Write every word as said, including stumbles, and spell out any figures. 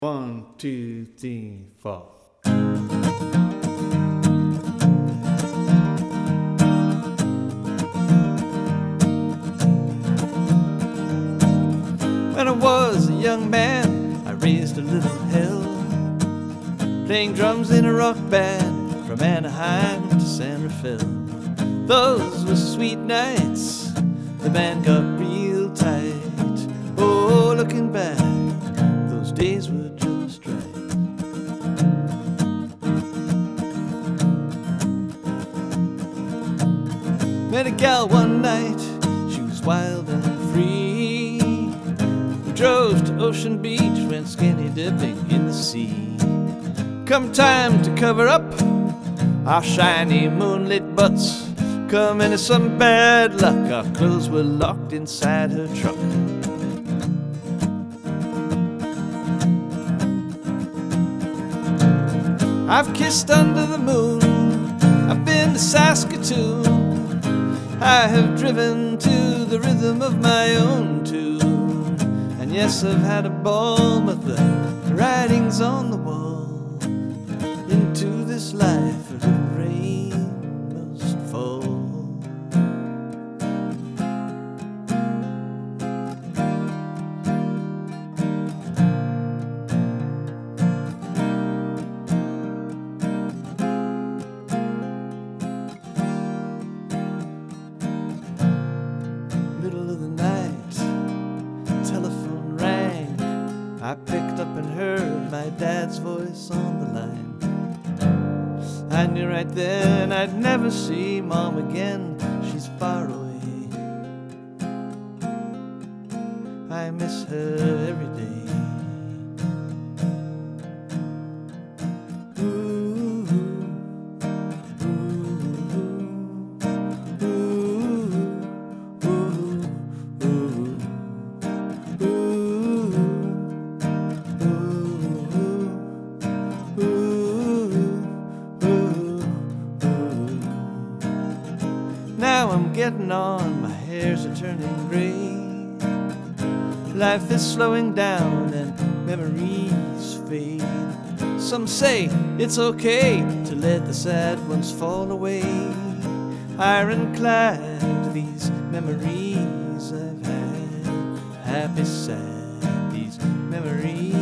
One, two, three, four. When I was a young man, I raised a little hell, playing drums in a rock band from Anaheim to San Rafael. Those were sweet nights, the band got real tight. Oh, looking back, those days were just right. Met a gal one night, she was wild and free. We drove to Ocean Beach, went skinny dipping in the sea. Come time to cover up our shiny moonlit butts, come into some bad luck, our clothes were locked inside her truck. I've kissed under the moon, I've been to Saskatoon, I have driven to the rhythm of my own tune. And yes, I've had a ball, but the writing's on the wall. Into this life a little rain must fall. Middle of the night, telephone rang. I picked up and heard my dad's voice on the line. I knew right then I'd never see Mom again, she's far away. I miss her every day. Now I'm getting on, my hairs are turning gray. Life is slowing down and memories fade. Some say it's okay to let the sad ones fall away. Ironclad, these memories I've had, happy, sad, these memories